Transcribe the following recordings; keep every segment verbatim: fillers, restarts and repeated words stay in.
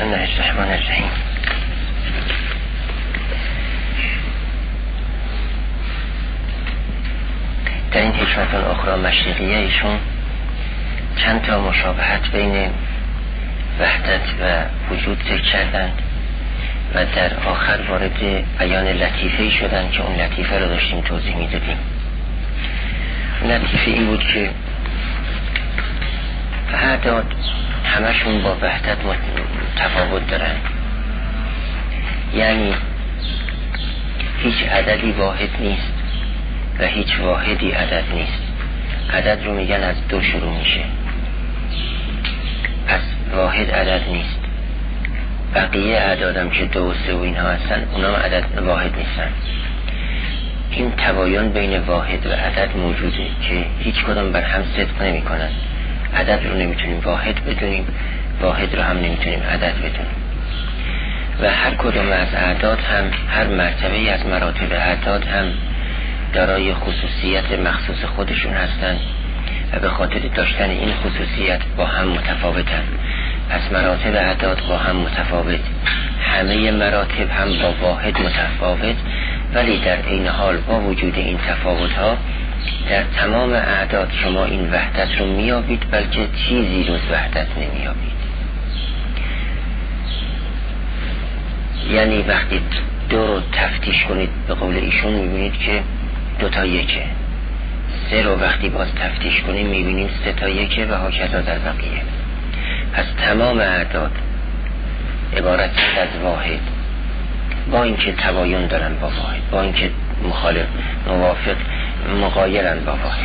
بسم الله الرحمن الرحیم. در این حکمت الاخری مشرقیه ایشون چند تا مشابهت بین وحدت و وجود ذکر کردند و در آخر وارد بیان لطیفه‌ای شدن که اون لطیفه رو داشتیم توضیح میدادیم. لطیفه این بود که اعداد همشون با وحدت تفاوت دارن، یعنی هیچ عددی واحد نیست و هیچ واحدی عدد نیست. عدد رو میگن از دو شروع میشه، پس واحد عدد نیست. بقیه اعدادم که دو و سه و اینها هستن اونا عدد واحد نیستن. این تباین بین واحد و عدد موجوده که هیچ کدام بر هم صدق نمی کنن. عدد رو نمیتونیم واحد بدونیم، واحد رو هم نمیتونیم عدد بدونیم. و هر کدام از اعداد هم، هر مرتبه از مراتب اعداد هم دارای خصوصیت مخصوص خودشون هستند و به خاطر داشتن این خصوصیت با هم متفاوتن. پس مراتب اعداد با هم متفاوت، همه مراتب هم با واحد متفاوت، ولی در این حال با وجود این تفاوت ها در تمام اعداد شما این وحدت رو میابید، بلکه چیزی رو وحدت نمیابید. یعنی وقتی دو رو تفتیش کنید به قول ایشون میبینید که دو تا یکه، سه رو وقتی باز تفتیش کنید میبینید سه تا یکه و هاکذا در بقیه. پس تمام اعداد عبارت از واحد، با اینکه تباین دارن با واحد، با اینکه مخالف موافق مغایرن با واحد.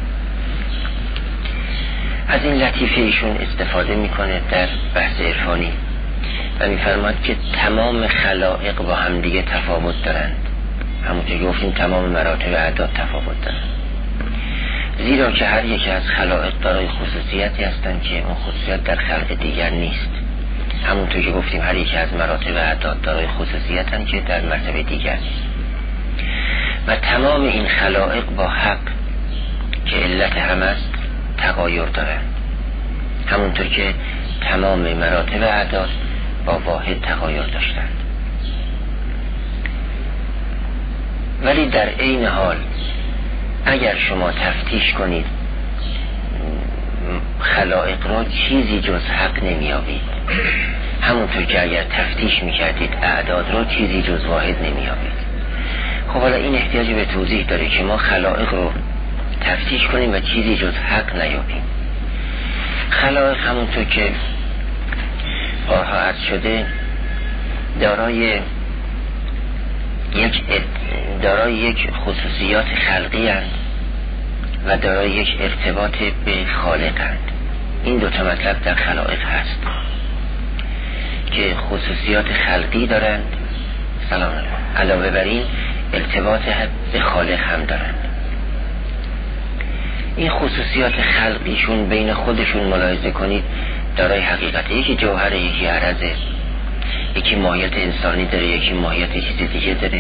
از این لطیفه ایشون استفاده میکنه در بحث عرفانی و میفرماد که تمام خلائق با هم دیگه تفاوت دارند، همونطور که گفتیم تمام مراتب اعداد تفاوت دارند، زیرا که هر یک از خلائق دارای خصوصیتی هستند که اون خصوصیت در خلق دیگر نیست. همونطور که گفتیم هر یک از مراتب اعداد دارای خصوصیت هستند که در مرتبه دیگر نیست. و تمام این خلائق با حق که علت هم است تغایر دارند، همونطور که تمام مراتب اعداد با واحد تغایر داشتند. ولی در عین حال اگر شما تفتیش کنید خلائق را چیزی جز حق نمیابید، همونطور که اگر تفتیش میکردید اعداد را چیزی جز واحد نمیابید. خب حالا این احتیاج به توضیح داره که ما خلائق رو تفتیش کنیم و چیزی جز حق نیابیم. خلائق همونطور که بارها عرض شده دارای یک دارای یک خصوصیات خلقی هستند و دارای یک ارتباط به خالق هستند. این دو تا مطلب در خلائق هست که خصوصیات خلقی دارند، سلام علاوه بر این ارتباط به خالق هم دارند. این خصوصیات خلقیشون بین خودشون ملاحظه کنید دارای حقیقت، یکی جوهر، یکی عرضه، یکی ماهیت انسانی داره، یکی ماهیت چیز دیگه داره.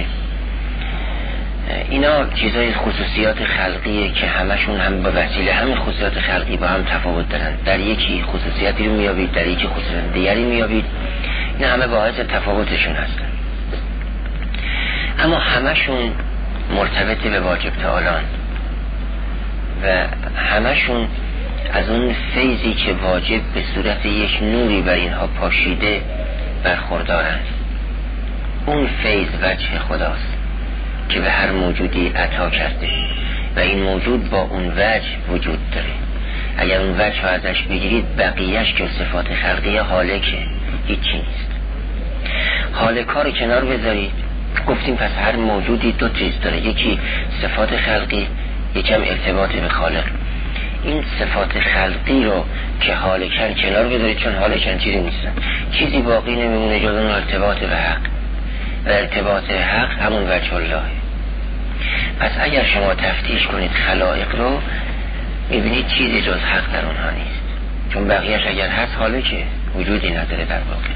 اینا چیزای خصوصیات خلقیه که همشون هم به وسیله همین خصوصیات خلقی با هم تفاوت دارن. در یکی خصوصیتی رو میابید، در یکی خصوصیت دیگری میابید. اینا همه باعث تفاوتشون هستن، اما همشون مرتبط به واجب تعالان و همشون از اون فیضی که واجب به صورت یک نوری بر اینها پاشیده برخوردارند. اون فیض وجه خداست که به هر موجودی عطا کرده و این موجود با اون وجه وجود داره. اگر اون وجه ها ازش بگیرید بقیهش که صفات خلقی حالکه، هیچی نیست. حالک ها رو کنار بذارید، گفتیم پس هر موجودی دو چیز داره، یکی صفات خلقی، یکم ارتباط به خالق. این صفات خلقی رو که حالکن کنار بذارید، چون حالکن چیزی نیستن، چیزی باقی نمیمونه جز اون ارتباط به حق و ارتباط حق همون وجه الله. پس اگر شما تفتیش کنید خلائق رو میبینید چیزی جز حق در اونها نیست، چون بقیهش اگر هست حالکه، وجودی نداره در واقع.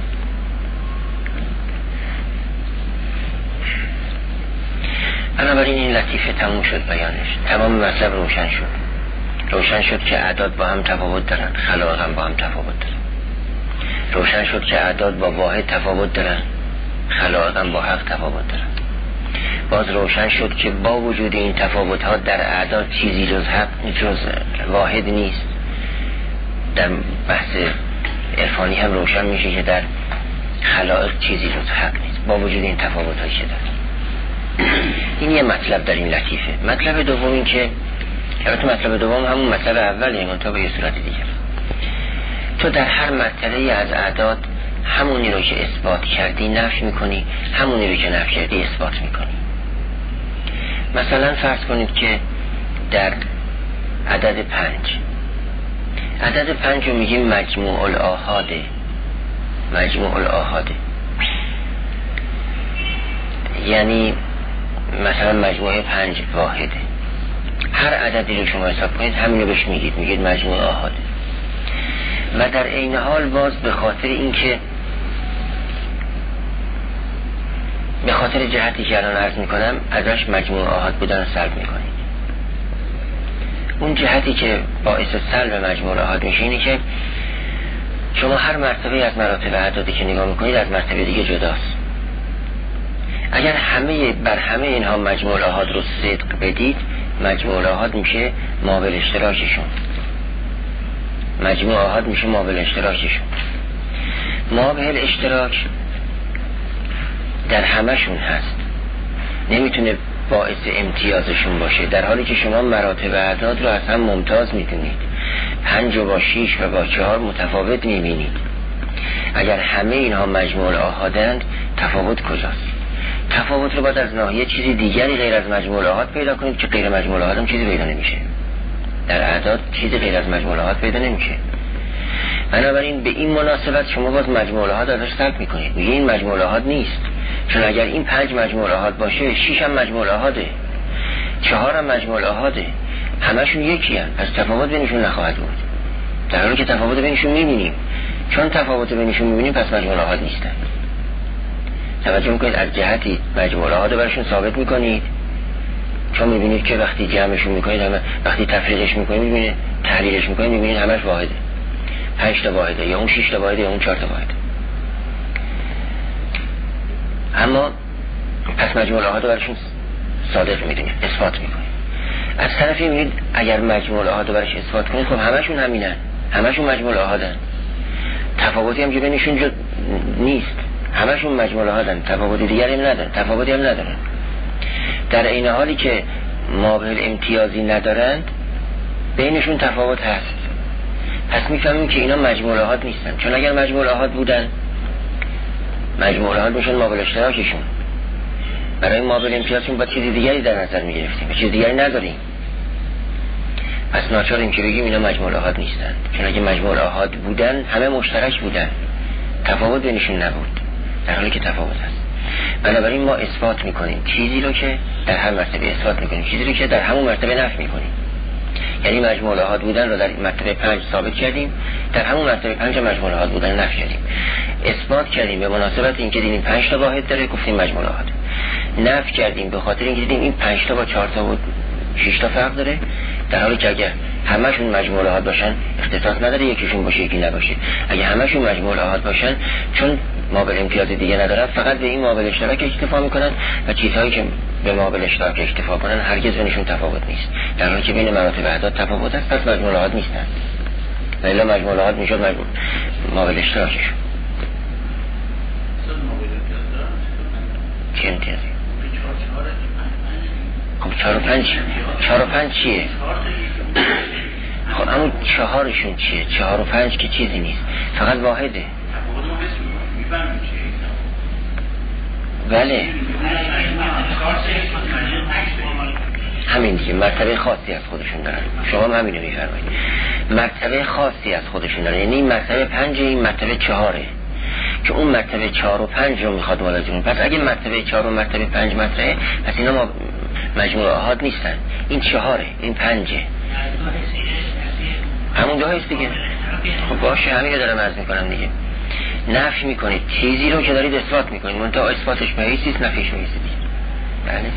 بنابراین این لطیفه تموم شد بیانش، تمام مطلب روشن شد. روشن شد که اعداد با هم تفاوت دارن، خلائق هم با هم تفاوت دارن. روشن شد که اعداد با واحد تفاوت دارن، خلائق هم با حق تفاوت دارن. باز روشن شد که با وجود این تفاوت ها در اعداد چیزی جز حق جز واحد نیست. در بحث عرفانی هم روشن میشه که در خلائق چیزی جز حق نیست با وجود این تفاوت هایی که دارن. این یه مطلب در این لطیفه. مطلب دوم این که البته مطلب دوم همون مطلب اولیه، منتها به یه صورت دیگر. تو در هر مرتبه از اعداد همونی رو که اثبات کردی نفی میکنی، همونی رو که نفی کردی اثبات میکنی. مثلا فرض کنید که در عدد پنج عدد پنج رو میگیم مجموع الآحاده، مجموع الآحاده یعنی مثلا مجموعه پنج واحده. هر عددی رو شما حساب کنید همین رو بهش میگید، میگید مجموع آحاده. و در عین حال باز به خاطر اینکه به خاطر جهتی که الان عرض میکنم ازش مجموع آحاد بودن سلب میکنید. اون جهتی که باعث سلب مجموع آحاد میشه اینه که شما هر مرتبه از مراتب اعدادی که نگاه میکنید از مرتبه دیگه جداست. اگر همه بر همه اینها مجموع آحاد رو صدق بدید، مجموع آحاد میشه مابل اشتراکشون، مجموع آحاد میشه مابل اشتراکشون. مابل اشتراک در همشون هست، نمیتونه باعث امتیازشون باشه، در حالی که شما مراتب اعداد رو از هم ممتاز میدونید، پنج و با شیش و با چهار متفاوت میبینید. اگر همه اینها مجموع آحادند تفاوت کجاست؟ تفاوت رو باید از ناحیه چیزی دیگری غیر از مجموع آحاد پیدا کنید که غیر مجموع آحاد هم چیزی پیدا نمیشه. در اعداد چیزی غیر از مجموع آحاد پیدا نمیشه. بنابراین به این مناسبت شما باز مجموع آحاد ازش سلب میکنید، میگه این مجموع آحاد نیست، چون اگر این پنج مجموع آحاد باشه شیش هم مجموع آحاده، چهار هم مجموع آحاده، همشون یکی هم، پس تفاوت بینشون نخواهد بود. در حالی که تفاوت بینشون میبینیم، چون تفاوت بینشون میبینیم پس مجموع آحاد نیستن. توجه میکنید از جهتی مجموع آحاد براشون ثابت میکنید، چون میبینید که وقتی جمعشون میکنید همه، وقتی تفریقش میکنید میبینید، تحلیلش میکنید میبینید همش واحده، پنج تا واحده، یا اون شش تا واحده یا اون چهار تا واحده. اما پس مجموع آحاد براشون صادق میدونید، اثبات میکنید. از طرفی میبینید اگر مجموع آحاد برش اثبات کنید خب همشون همینن، همشون مجموع آحادن، تفاوتی هم که بینشون جد نیست، همشون مجموع آحادن، تفاوت دیگری هم ندارن، تفاوتی هم ندارن. در این حالی که مابل امتیازی ندارند بینشون تفاوت هست. پس میفهمیم که اینا مجموع آحاد نیستن، چون اگر مجموع آحاد بودن مجموع آحاد میشن مابل اشتراکشون. برای مابل امتیازشون با چیزی دیگری در نظر میگرفتیم، چیز دیگری نداریم. پس ناچاریم که بگیم اینا مجموع آحاد نیستن، چون اگه مجموع آحاد بودن همه مشترک بودن، تفاوت بینشون نبود، در حالی که تفاوت هست. بنابراین ما اثبات میکنیم چیزی رو که در هر مرتبه اثبات میکنیم، چیزی رو که در همون مرتبه نفی میکنیم. یعنی مجموع آحاد بودن رو در مرتبه پنج ثابت کردیم، در همون مرتبه پنج مجموع آحاد بودن نفی کردیم. اثبات کردیم به مناسبت اینکه دیدیم پنج تا واحد داره، گفتیم مجموع آحاد. نفی کردیم به خاطر اینکه دیدیم این پنج تا با چهار تا و شش تا فرق داره، در حالی که اگر همشون مجموع آحاد باشن اختصاص نداره یکیشون باشه یکی نباشه. اگه همشون مجموع آحاد باشن چون مابل امتیاز دیگه ندارن فقط به این مابل اشتراک اکتفا میکنن و چیزهایی که به مابل اشتراک اکتفا کنن هرگز بینشون تفاوت نیست، در حالی که بین مراتب اعداد تفاوت هست، پس مجموع آحاد نیستن. و الا مجموع آحاد میشد مجموع مابل اشتراکشون. چه امتیازی؟ خب چهار و پنج چهار و پنج چیه؟ خب همون چهارشون چیه؟ چهار و پنج که چیزی نیست، فقط واحده. بله همین دیگه، مرتبه خاصی از خودشون دارن، شما هم همینو میفرمایید، مرتبه خاصی از خودشون دارن. یعنی این مرتبه پنج، این مرتبه چهاره، که اون مرتبه چهار و پنج رو میخواد ملاحظه. پس اگه مرتبه چهار و مرتبه پنج مطرحه، پس اینا ما مجموع آحاد نیستن، این چهاره این پنجه، همون دو هست دیگه. خب باشه همین رو دارم عرض میکنم دیگه. نفی میکنید چیزی رو که دارید اثبات میکنید، منتها اثباتش به حیثیست نفیش به حیثی دیگه. بله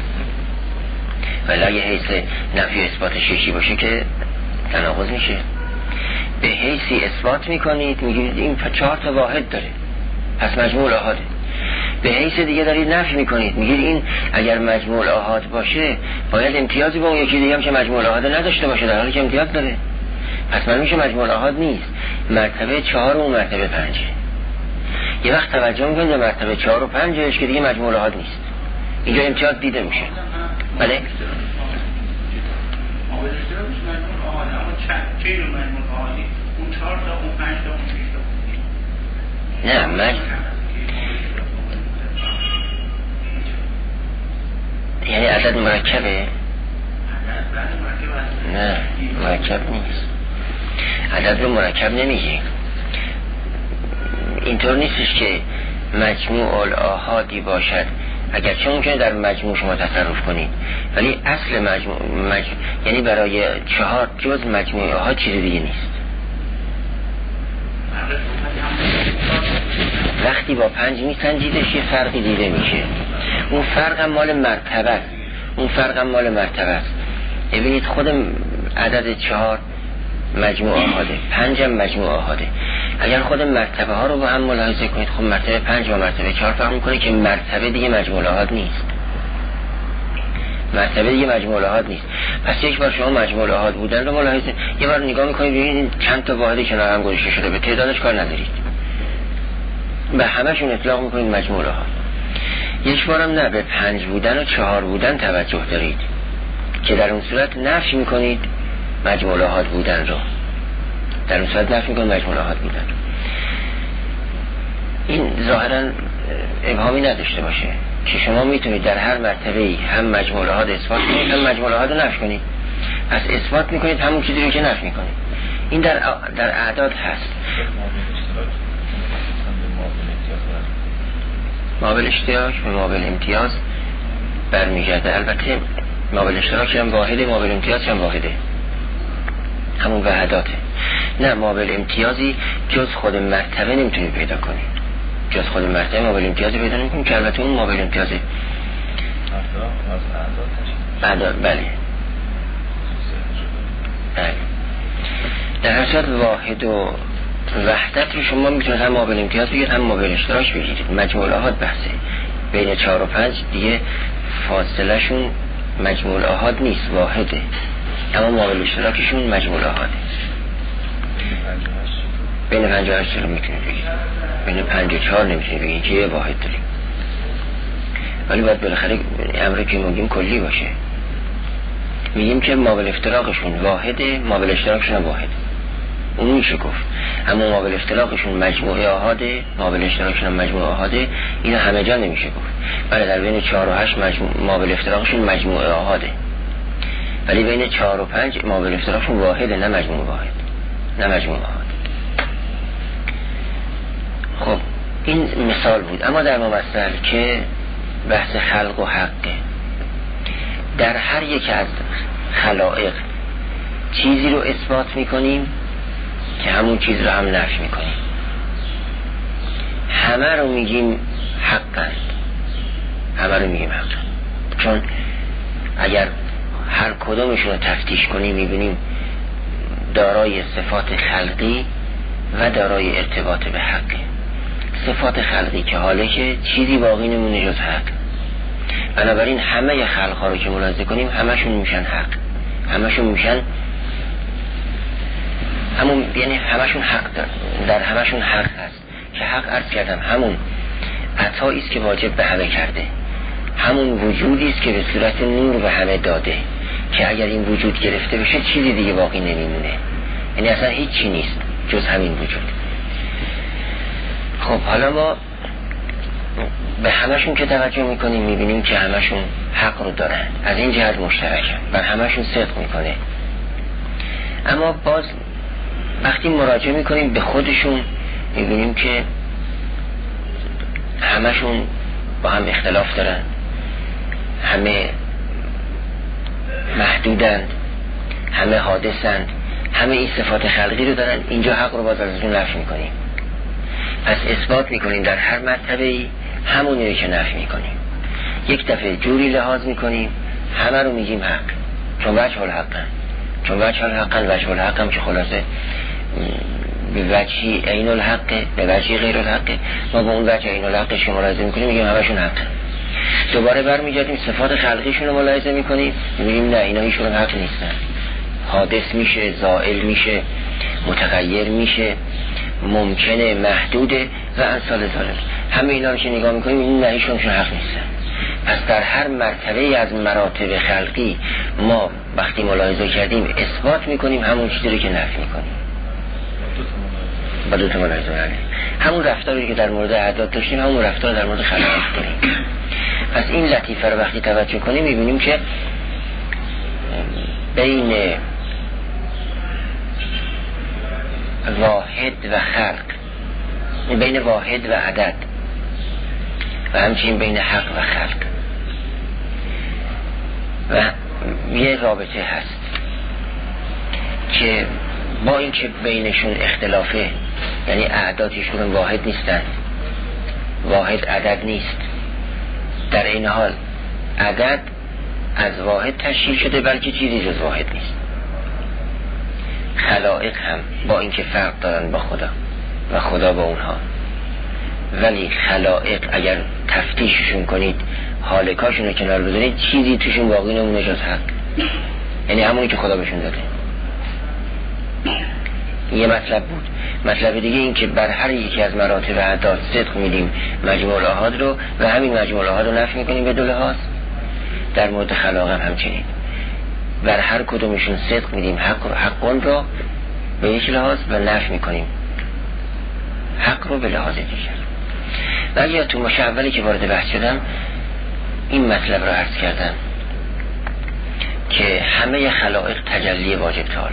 ولی اگه حیث نفی اثبات شیشی باشه که تناقض میشه. به حیثی اثبات میکنید، میگید این چهار تا واحد داره پس مجموع آحاده. به حیث دیگه دارید نفی میکنید، میگید این اگر مجموع آحاد باشه باید امتیازی با اون یکی دیگه هم که مجموع آحاده نداشته باشه، در حالی که امتیاز داره پس من میشه مجموع آحاد نیست. مرتبه چهار و مرتبه پنجه. یه وقت توجه میکنید به مرتبه چهار و پنجش که دیگه مجموع آحاد نیست، اینجا امتیاز دیده میشه. بله؟ نه من یعنی عدد مرکبه؟ نه مرکب نیست، عدد رو مرکب نمیگه. اینطور نیستش که مجموع الآحادی باشد، اگرچه ممکنه در مجموع شما تصرف کنید ولی اصل مجموع, مجموع یعنی برای چهار جز مجموع آحاد چیز دیگه نیست. وقتی با پنج میسنجیدش یه فرقی دیده میشه، اون فرق هم مال مرتبه است، اون فرق هم مال مرتبه است. ببینید خود عدد چهار مجموع آحاده، پنج هم مجموع آحاده. اگر خود مرتبه ها رو با هم ملاحظه کنید، خب مرتبه پنج و مرتبه چهار فرق میکنه که مرتبه دیگه مجموع آحاد نیست، مرتبه دیگه مجموع آحاد نیست. پس یک بار شما مجموع آحاد بودن رو ملاحظه، یه بار نگاه میکنید ببینید چند تا واحدی کنار هم گذاشته شده، به تعدادش کار ندارید، به همشون اطلاق میکنید مجموع آحاد. یک بارم نه، به پنج بودن و چهار بودن توجه دارید که در اون صورت نفی میکنید مجموع آحاد بودن رو، در اون صورت نفی میکنید مجموع آحاد بودن. این ظاهرا ابهامی نداشته باشه که شما میتونید در هر مرتبه هم مجموع آحاد اثبات کنید هم مجموع آحاد رو نفی کنید. پس اثبات میکنید همون چیزی رو که نفی میکنید. این در در اعداد هست. مابل اشتراک به مابل امتیاز برمیگرده. البته مابل اشتراک هم واحده، مابل امتیاز هم واحده، همون وحداته. نه مابل امتیازی جز خود مرتبه نمیتونید پیدا کنید، جز خود مرتبه مابل امتیازی پیدا نمیکنید که البته اون مابل امتیازی اعداد. بله بله. در هر صورت واحد و وحدت رو شما میتونید هم مابل امتیاز بگیرید هم مابل اشتراک بگیرید. مجموع آحاد بحثه بین چهار و پنج دیگه فاصله شون مجموع آحاد نیست، واحده، اما مابل اشتراکشون مجموع آحاده. بین پنج و هشت رو میتونید بگید، بین پنج و چهار نمیتونید بگید که یه واحد داریم، ولی باید بالاخره امر که میگیم کلی باشه. میگیم که مابل افتراقشون واحده، مابل اشتراکشون هم واحده، اون میشه گفت. اما مابل افتراقشون مجموعه آحاده، مابل اشتراکشون هم مجموعه آحاده، اینا همه جا نمیشه گفت. بله در بین چهار و هشت مجموع... مابل افتراقشون مجموعه آحاده، ولی بین چهار و پنج مابل افتراقشون واحده، نه مجموعه واحد، نه مجموعه آحاد. خب این مثال بود. اما در ممثل که بحث خلق و حقه، در هر یک از خلائق چیزی رو اثبات میکنیم که همون چیز رو هم نفی میکنیم. همه رو میگیم حق است، همه رو میگیم حق، چون اگر هر کدومشون رو تفتیش کنیم میبینیم دارای صفات خلقی و دارای ارتباط به حق. صفات خلقی که حاله که چیزی باقی نمونه جز حق، بنابراین همه خلقها رو که ملاحظه کنیم همشون میشن حق، همشون میشن همون، یعنی همشون حق دارن، در همشون حق هست که حق عرض کردم همون عطایی است که واجب به همه کرده، همون وجودی است که به صورت نور به همه داده که اگر این وجود گرفته بشه چیزی دیگه باقی نمیمونه، یعنی اصلا هیچی نیست جز همین وجود. خب حالا ما به همشون که توجه میکنیم میبینیم که همشون حق رو دارن، از این جهت مشترکن، بر همشون صدق میکنه. اما باز وقتی مراجعه میکنیم به خودشون میبینیم که همشون با هم اختلاف دارن، همه محدودند، همه حادثند، همه این صفات خلقی رو دارن. اینجا حق رو باز ازشون نفی میکنیم، پس اثبات میکنیم در هر مرتبه‌ای همونی رو که نفی میکنیم. یک دفعه جوری لحاظ میکنیم همه رو میگیم حق، چون وجه الحقن، چون وجه الحقن وجه الحقن که خلاصه به وجهی عین الحق، به وجهی غیر الحق. ما با اون وجه عین الحقش که ملاحظه میکنیم میگیم همشون حقه. دوباره برمیگردیم صفات خلقیشون رو ملاحظه میکنیم میگیم نه اینا هیچون حق نیستن، حادث میشه، زائل میشه، متغیر میشه، ممکنه، محدوده و امثال ذالک. همه اینا رو که نگاه میکنیم این نه هیچون حق نیستن. پس در هر مرتبه از مراتب خلقی ما وقتی ملاحظه کردیم اثبات میکنیم همون چیزی که نفی میکنیم. با دو تا ملاحظه علی همون رفتاری که در مورد اعداد داشتیم همون رفتار در مورد خلق داریم. پس این لطیفه رو وقتی توجه کنیم میبینیم که بین واحد و خلق، بین واحد و عدد و همچنین بین حق و خلق و یه رابطه هست که با این که بینشون اختلافه، یعنی اعدادشون واحد نیستن، واحد عدد نیست، در این حال عدد از واحد تشکیل شده بلکه چیزی جز واحد نیست. خلائق هم با اینکه فرق دارن با خدا و خدا با اونها، ولی خلائق اگر تفتیششون کنید، حالکاشون رو کنار بذارید، چیزی توشون باقی نمونه جز حق، یعنی همونی که خدا بهشون داده. یه مطلب بود. مطلب دیگه این که بر هر یکی از مراتب اعداد صدق میدیم مجموع الاحاد رو و همین مجموع الاحاد رو نفی میکنیم به دو لحاظ. در مورد خلاق هم همچنین بر هر کدومشون صدق میدیم حق حقون رو به یک لحاظ و نفی میکنیم حق رو به لحاظ دیگر. و اگر تو مشولی که وارد بحث شدم این مطلب رو عرض کردم که همه خلائق تجلی واجب تعالی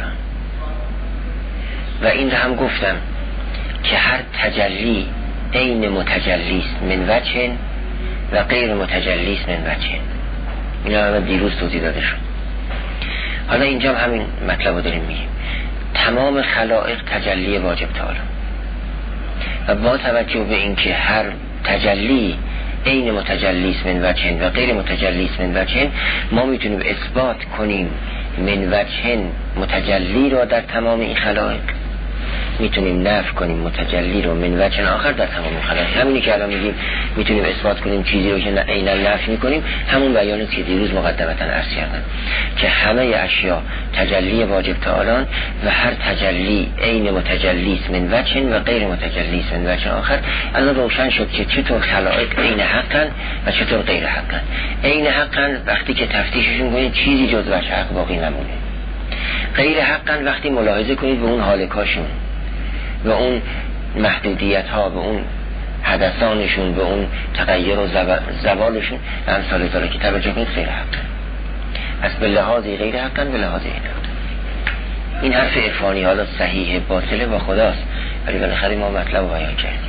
و این رو هم گفتم که هر تجلی عین متجلیست من وجه و غیر متجلیست من وجه. این رو دیروز توضیح داده شد. حالا اینجا هم همین مطلب رو داریم میگیم. تمام خلائق تجلی واجب تعالی و با توجه به این که هر تجلی عین متجلیست من وجه و غیر متجلیست من وجه، ما میتونیم اثبات کنیم من وجه متجلی رو در تمام این خلائق، میتونیم نفی کنیم متجلی رو من وجه آخر در تمام این خلائق. همینی که الان میگیم میتونیم اثبات کنیم چیزی رو که عیناً نفی میکنیم، همون بیانیه که دیروز مقدمتا عرض کردم که همه اشیا تجلی واجب تعالی و هر تجلی عین متجلیست من وجه و غیر متجلیست من وجه آخر. الان روشن شد که چطور خلائق عین حقن و چطور غیر حقن. عین حقن وقتی که تفتیششون کنید چیزی جز وجه حق باقی نمونه. غیر حقن وقتی ملاحظه کنید به اون حالکاشون، به اون محدودیت ها، به اون حدثانشون، به اون تغییر و زوالشون امثال ذالک که توجه کنید غیر حقن. پس به لحاظ غیر حقن به لحاظ این حقن. این حرف عرفانی حالا صحیح باطله با خداست، ولی بالاخره ما مطلب رو بیان کردیم.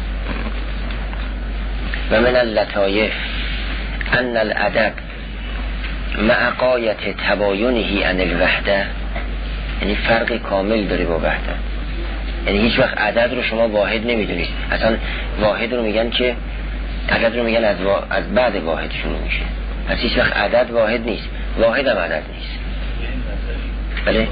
و من اللطایف ان العدد مع غایت تباینه عن الوحده، یعنی فرق کامل داره با وحده. یعنی هیچ وقت عدد رو شما واحد نمیدونید. اصلا واحد رو میگن که عدد رو میگن از, وا... از بعد واحد شروع میشه. پس هیچ وقت عدد واحد نیست، واحد هم عدد نیست. بله؟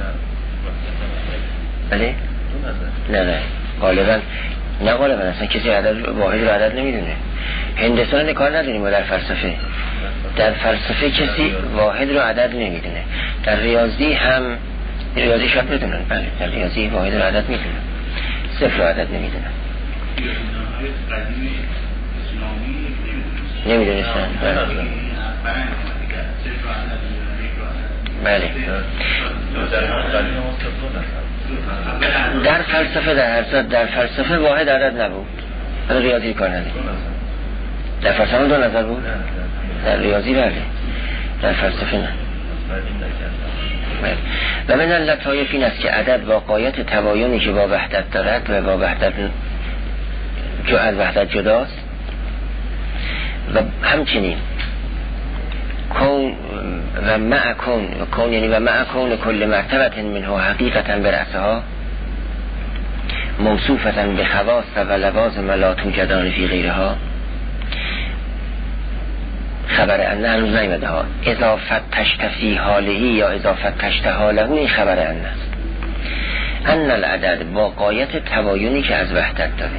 بله؟ نه نه غالبا نه غالبا اصلا کسی عدد واحد رو عدد نمیدونه. هندسان کار نداریم ما در فلسفه. در فلسفه کسی واحد رو عدد نمیدونه. در ریاضی هم ریاضی شاید بدونن، بله در ریاضی واحد رو عدد میدونن، صفر رو عدد نمیدونن. نمیدونستن بله. در فلسفه در هر صد در فلسفه واحد عدد نبود، در ریاضی کار نداریم. در فلسفه دو نظر بود، در ریاضی بله، در فلسفه نه. و من اللطایف این است که عدد با غایت تباینی که با وحدت دارد و با وحدت جو از وحدت جداست و همچنین کون و مع کون کون یعنی و مع کون کل مرتبت منه حقیقتا برأسها موصوفتا به خواص و لوازم لا توجدان فی غیرها. خبر انه هنوز نیمده ها اضافت تشتفی حالهی یا اضافت تشته حاله، این خبر انه است. ان العدد با غایت تباینی که از وحدت داره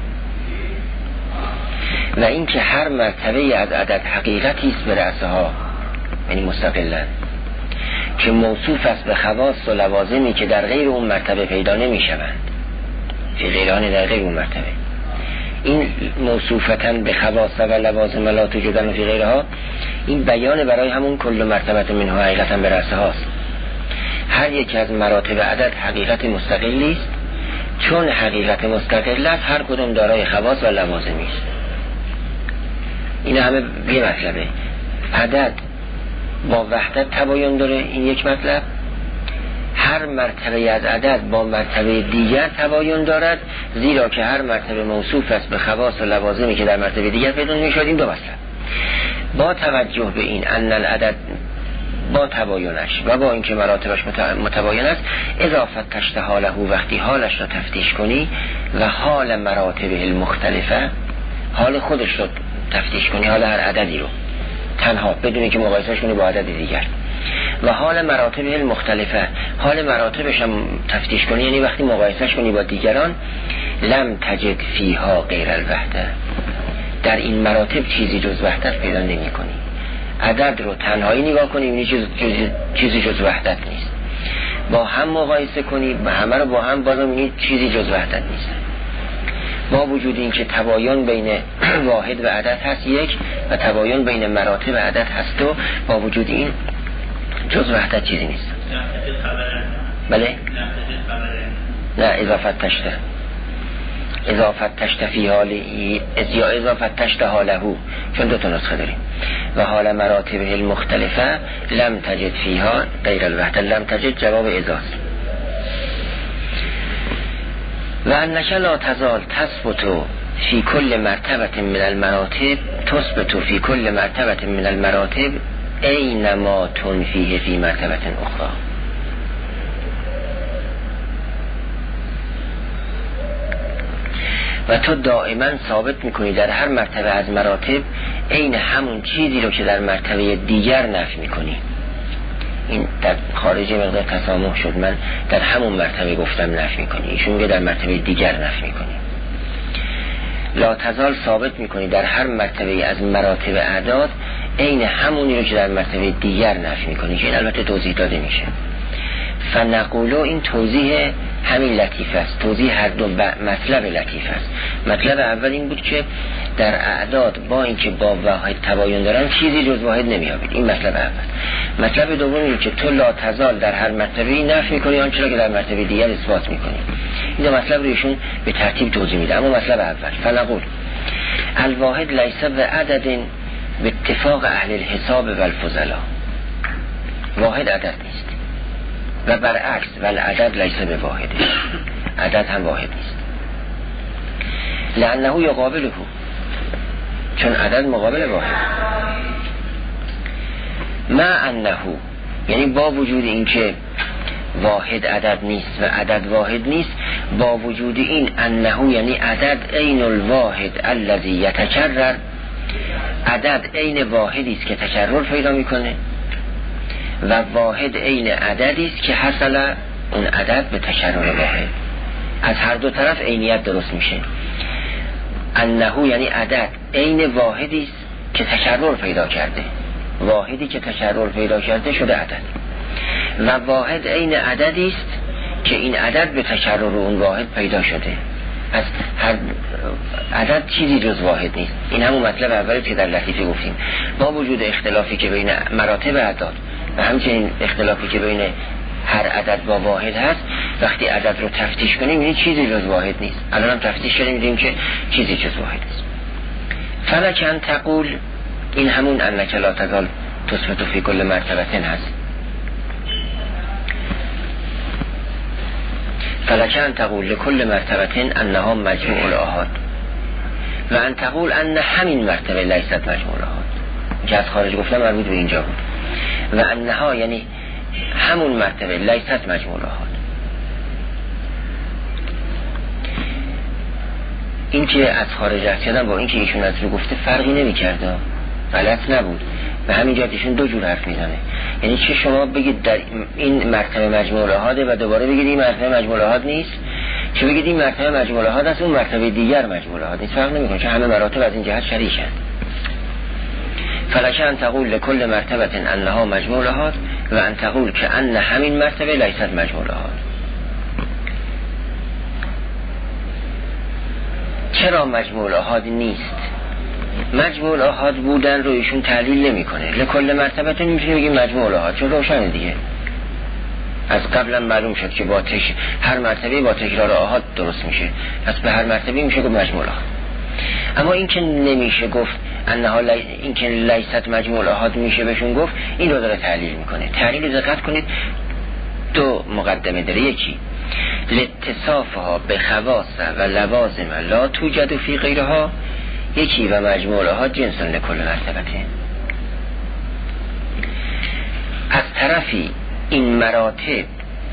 و اینکه هر مرتبه از عدد حقیقتی است به رأسها، یعنی مستقلا، که موصوف است به خواص و لوازمی که در غیر اون مرتبه پیدا نمی شوند، فی غیران در غیر اون مرتبه. این موصوفتن به خواص و لوازم لا توجدن فی غیرها، این بیان برای همون کل مرتبه منها حقیقتا به رأسها است. هر یک از مراتب عدد حقیقت مستقلی است، چون حقیقت مستقل است هر کدوم دارای خواص و لوازمی است. این همه یه مطلبه. عدد با وحدت تباین داره، این یک مطلب. هر مرتبه از عدد با مرتبه دیگر تباین دارد، زیرا که هر مرتبه موصوف است به خواص و لوازمی که در مرتبه دیگر پیدا نمی‌شود. این دو مطلب. با توجه به این ان العدد با تباینش و با اینکه مراتبش متباین است، اضافت تشت حاله، وقتی حالش رو تفتیش کنی و حال مراتبه المختلفه، حال خودش رو تفتیش کنی، حال هر عددی رو تنها بدونی که مقایسهش کنی با عدد دیگر، و حال مراتبه المختلفه، حال مراتبش هم تفتیش کنی، یعنی وقتی مقایسهش کنی با دیگران، لم تجد فیها غیر الوحده، در این مراتب چیزی جز وحدت پیدا نمی کنی. عدد رو تنهایی نگاه کنی این چیز چیزی جز وحدت نیست، با هم مقایسه کنی و همه رو با هم بازم این چیزی جز وحدت نیست. با وجود این که تباین بین واحد و عدد هست یک و تباین بین مراتب عدد هست دو، با وجود این جز وحدت چیزی نیست. بله؟ نه اضافت تشته اضافت تشته فی حالی یا اضافت تشته حاله، چون دو تا نسخه داریم. و حال مراتبه المختلفه لم تجد فیها غیر الوحده، لم تجد جواب اضافه. و انک لا تزال تثبت فی کل مرتبه من المراتب، تثبت فی کل مرتبه من المراتب اینما تنفیه فی مرتبه اخرى. و تو دائما ثابت میکنی در هر مرتبه از مراتب عین همون چیزی رو که در مرتبه دیگر نفی میکنی. این در خارج مقدار تسامح شد، من در همون مرتبه گفتم نفی میکنی، ایشون میگه در مرتبه دیگر نفی میکنی. لا تزال ثابت میکنی در هر مرتبه از مراتب اعداد عین همونی رو که در مرتبه دیگر نفی میکنی، که این البته توضیح داده میشه. فنقولو، این توضیح همین لطیف است، توضیح هر دو مطلب لطیف است. مطلب اول این بود که در اعداد با اینکه با واحد تباین دارن چیزی جز واحد نمیابید، این مطلب اول. مطلب دوم این که تو لا تزال در هر مرتبه نفی میکنی آنچه را که در مرتبه دیگر اثبات میکنی. این دو مطلب رو ایشون به ترتیب توضیح میده. اما مطلب اول، فنقول الواحد لیس بعدد به اتفاق اهل الحساب و الفضلا، واحد عدد نیست و برعکس والعدد لیس به واحده، عدد هم واحد نیست. لانه یقابله، چون عدد مقابل واحد. ما انه، یعنی با وجود این که واحد عدد نیست و عدد واحد نیست، با وجود این انه یعنی عدد عین الواحد الذی یتکرر، عدد عین واحدی است که تکرر پیدا میکنه و واحد عین عددی است که حصل اون عدد به تکرر واحد. از هر دو طرف عینیت درست میشه. انه یعنی عدد عین واحدی است که تکرر پیدا کرده، واحدی که تکرر پیدا کرده شده عدد، و واحد عین عددی است که این عدد به تکرر اون واحد پیدا شده. از هر عدد چیزی جز واحد نیست. این همون مطلب اولی که در لطیفه گفتیم. با وجود اختلافی که بین مراتب اعداد و همچنین اختلافی که بین هر عدد با واحد هست، وقتی عدد رو تفتیش کنیم این چیزی جز واحد نیست. الان هم تفتیش کردیم دیدیم که چیزی جز واحد نیست. فلکن تقول، این همون انک لا تزال تثبت فی کل مرتبه هست. فلکن تقول لکل مرتبه انها مجموع الاحاد، و ان تقول ان همین مرتبه لیست مجموع الاحاد که از خارج گفتم مربوط به اینجا بود. و انها یعنی همون مرتبه لیست مجموع الاحاد. این که از خارج از کردن با این که ایشون از رو گفته فرقی نمی کرده، غلط نبود. به همین جهت ایشون دو جور حرف میزنه. یعنی چه شما بگید در این مرتبه مجموع الاحاده و دوباره بگید این مرتبه مجموع الاحاد نیست، چه بگید این مرتبه مجموع الاحاد است اون مرتبه دیگر مجموع الاحاد نیست، فرق نمیکنه چون همه مراتب از این جهت شریکن. فلک ان تقول لكل مرتبه انها مجموع الاحاد و ان تقول که ان همین مرتبه لیست مجموع الاحاد. چرا مجموع الاحاد نیست؟ مجموع الاحاد بودن رو ایشون تعلیل نمیکنه. لکل مرتبه نمیتونه بگیم مجموع الاحاد چون روشنه دیگه، از قبلا معلوم شد که با تش... هر مرتبه با تکرار احاد درست میشه، پس به هر مرتبه میشه گفت مجموع الاحاد. اما این که نمیشه گفت انها لی... این که لیست مجموع الاحاد میشه بهشون گفت، این رو داره تعلیل میکنه. تعلیل دقت کنید دو مقدمه داره. یکی لاتصافها به خواص و لوازم لا توجد فی غیرها، یکی و مجموع الاحاد جنس لکل مرتبه. از طرفی این مراتب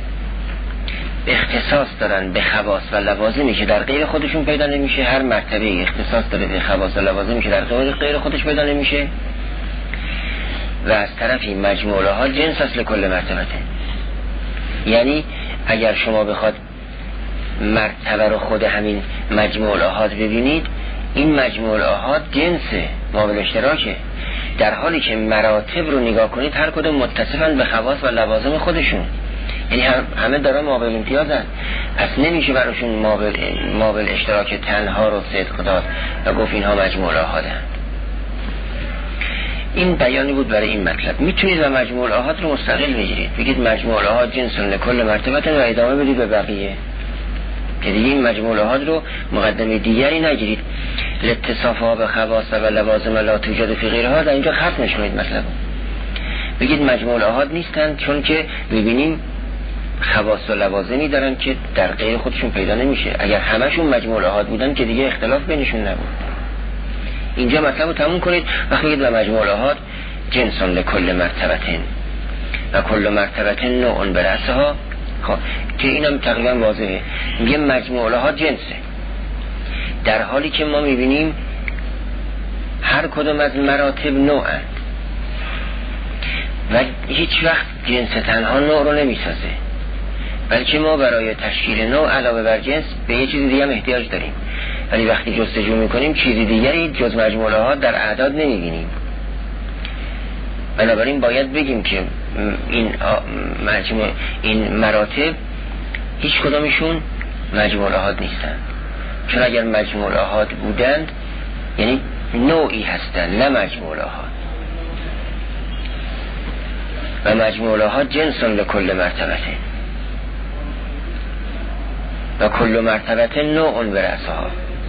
اختصاص دارن به خواص و لوازمی که در غیر خودشون پیدا نمیشه. هر مرتبه اختصاص داره به خواص و لوازمی که در غیر خودش پیدا نمیشه. و از طرفی مجموع الاحاد جنس است لکل مرتبه. یعنی اگر شما بخواد مرتبه رو خود همین مجموع الاحاد ببینید، این مجموع الاحاد جنسه، مابل اشتراکه، در حالی که مراتب رو نگاه کنید هر کدوم متصفن به خواص و لوازم خودشون، یعنی همه دارن مابل امتیازن. پس نمیشه براشون مابل, مابل اشتراک تنها رو صدق داد و گفت اینها مجموع الاحادن. این بیانی بود برای این مطلب. میتونید و مجموع الاحاد رو مستقل بگیرید، بگید مجموع الاحاد جنس لکل مرتبه و ادامه بدید به بقیه، که دیگه این مجموع الاحاد رو مقدمه دیگری نگیرید. لاتصافها به خواص و لوازم لا توجد فی غیرها، در اینجا ختمش کنید مطلب. بگید مجموع الاحاد نیستن چون که ببینیم خواص و لوازمی دارن که در غیر خودشون پیدا نمیشه. اگر همشون مجموع الاحاد بودن که دیگه اختلاف بینشون نبود. اینجا مطلب رو تموم کنید. وقتی بگید و مجموع الاحاد جنس لکل مرتبه و کل مرتبه نوع برأسها، خب که اینم تقریبا واضحه. میگه مجموع الاحاد جنسه، در حالی که ما میبینیم هر کدوم از مراتب نوعن و هیچ وقت جنس تنها نوع رو نمیسازه، بلکه ما برای تشکیل نوع علاوه بر جنس به یه چیز دیگه هم احتیاج داریم، ولی وقتی جستجو میکنیم چیزی دیگری جز مجموع الاحاد در اعداد نمیبینیم. بنابراین باید بگیم که این مجموع این مراتب هیچ کدامشون مجموع الاحاد نیستن، چون اگر مجموع الاحاد بودند یعنی نوعی هستند نه مجموع الاحاد. و مجموع الاحاد جنس لکل مرتبه و کل مرتبه نوع برأسها.